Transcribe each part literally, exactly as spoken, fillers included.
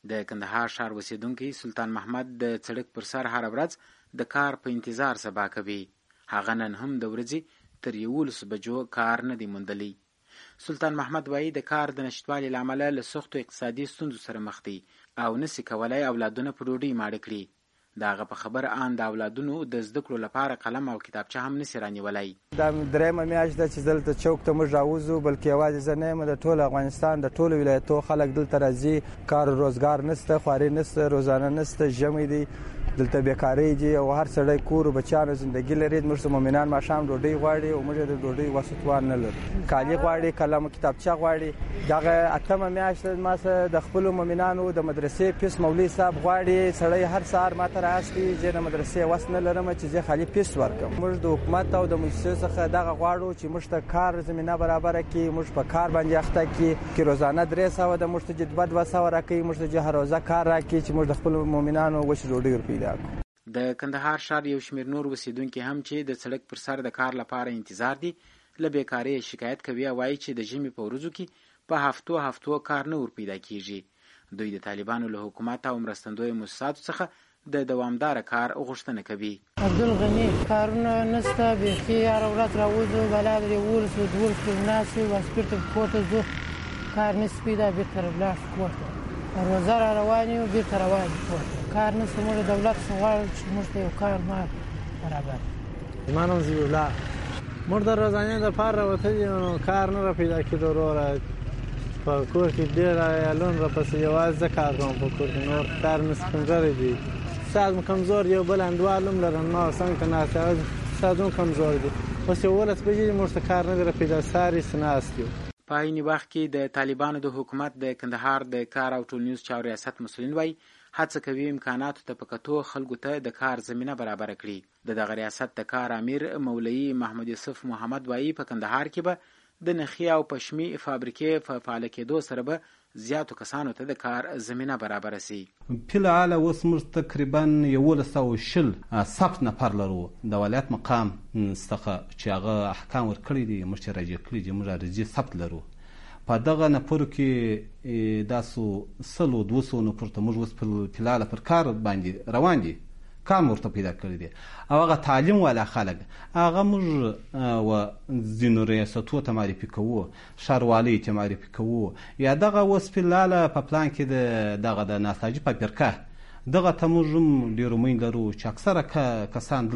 د کندهار ښار اوسیدونکی سلطان محمد د سړک پر سر هره ورځ د کار په انتظار سبا کوي. هغه نن هم د ورځې تر یولسو بجو کار نه دی موندلی. سلطان محمد وایي د کار د نشتوالي له امله له سختو اقتصادي ستونزو سره مخ دی او نسي کولی اولادونه په ډوډۍ ماړه کړي. د هغه په خبر ان د اولادونو د زده کړو لپاره قلم او کتابچه هم نسي رانیولی. دا درېیمه میاشت ده چې دلته چوک ته موږ راوځو، بلکې یوازې زه نه یم، د ټول افغانستان د ټولو ولایتو خلک دلته راځي. کار روزګار نشته، خواري نشته، روزانه نشته، ژمی دی، دلته بیکارۍ دي او هر سړی کور و بچیانو زندګي لري. موږ مؤمنان ماښام ډوډۍ غواړي او موږ د ډوډۍ وسه توان نه لرو. کالي غواړي، قلم او کتابچه غواړي. دغه اتمه میاشت ما سره د خپلو مؤمنانو د مدرسې فیس مولوي صاحب غواړي. سړی هر سهار ما ته راسي، زه د مدرسې وس نه لرم چې زه خالي فیس ورکړم. موږ د حکومت او د مؤسسې څخه دغه غواړو چې موږ ته کار زمینه برابره کړي، موږ په کار باندې اخته کړي، چې روزانه درې سوه د موږ ته جدول دوه سوه راکوي، موږ ته هر روزه کار راکړي چې موږ د خپلو مؤمنانو وچې ډوډۍ ور پیدا کړو. د کندهار ښار یو شمېر نور اوسیدونکي هم چې د سړک پر سر د کار لپاره انتظار دي له بیکارۍ شکایت کوي او وایي چې د ژمي په ورځو کې په هفتو هفتو کار نه ور پیدا کیږي. دوی د طالبانو له حکومت او مرستندویه مؤسساتو څخه د دوامداره کار غوښتنه کوي. عبدالغني کارونه نشته، بیخي هره ورځ راوځو، بلا د یولسو دولسو ورځې ناستې وس بېرته کور ته ځو، کار نشي پیدا، بېرته ولاړ شو کور ته. روزه را روان یو، بېرته روان یو کور ته. کار نشته، موږ د دولت څخه غواړو چې موږ ته یو کار مال برابر کړي. زما نوم ضیاء الله. موږ د روزانې دپاره راوتلي یو، نو کار نه راپیدا کېدو. وروره په کور کې ډېر عیالونه راپسې یوازې زه کار کوم په کور کې، نور کار نشي، کمزوری دي. ساز مو کمزور، یو بل انډوال هم لرم، ما څنګ ته ناست یم، ساز هم کمزور دي. اوس یولس بجې دي، موږ ته کار نه دی راپیدا، ساري سې ناست یو. په عین وخت کې د طالبانو د حکومت د کندهار د کار او ټولنیز چارو ریاست مسؤلین وایي هڅه کوي امکاناتو ته په کتو خلکو ته د کار زمینه برابره کړي. د دغه ریاست د کار امیر مولوي محمد یوسف محمد وایي په کندهار کې به د نخي او پشمي فابریکې په فعاله کېدو سره به زیاتو کسانو ته د کار زمینه برابره سي. فلحال اوس موږ تقریبا یولس سوه شل ثبت نفر لرو د ولایت مقام څخه چې هغه احکام ورکړي دي، موږ چې راجع کړي دي، موږ راجع ثبت لرو. په دغه نفرو کې داسو سلو دوه سوو نفرو ته موږ اوس فلحال پر کار باندې روان دي، کار مو ورته پیدا کړی دی. او هغه تعلیم والا خلک هغه موږ و ځینو ریاستو ته معرفي کوو، ښاروالۍ ته معرفي کوو، یا دغه اوس فلحال په پلان کې د دغه د ناساجي فابریکه دغه ته موږ هم ډېر امید لرو چې اکثره کسان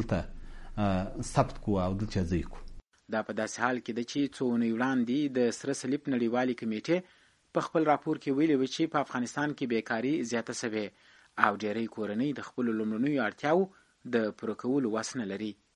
دلته ثبت کړو او دلته ځای کړو. دا په داسې حال کې ده چې څو اونۍ وړاندې د سره صلیب نړیوالې کمیټې په خپل راپور کې ویلي وو چې په افغانستان کې بیکاري زیاته سوې او ډېری کورنۍ د خپلو لومړنیو اړتیاوو د پوره کولو وس نه لري.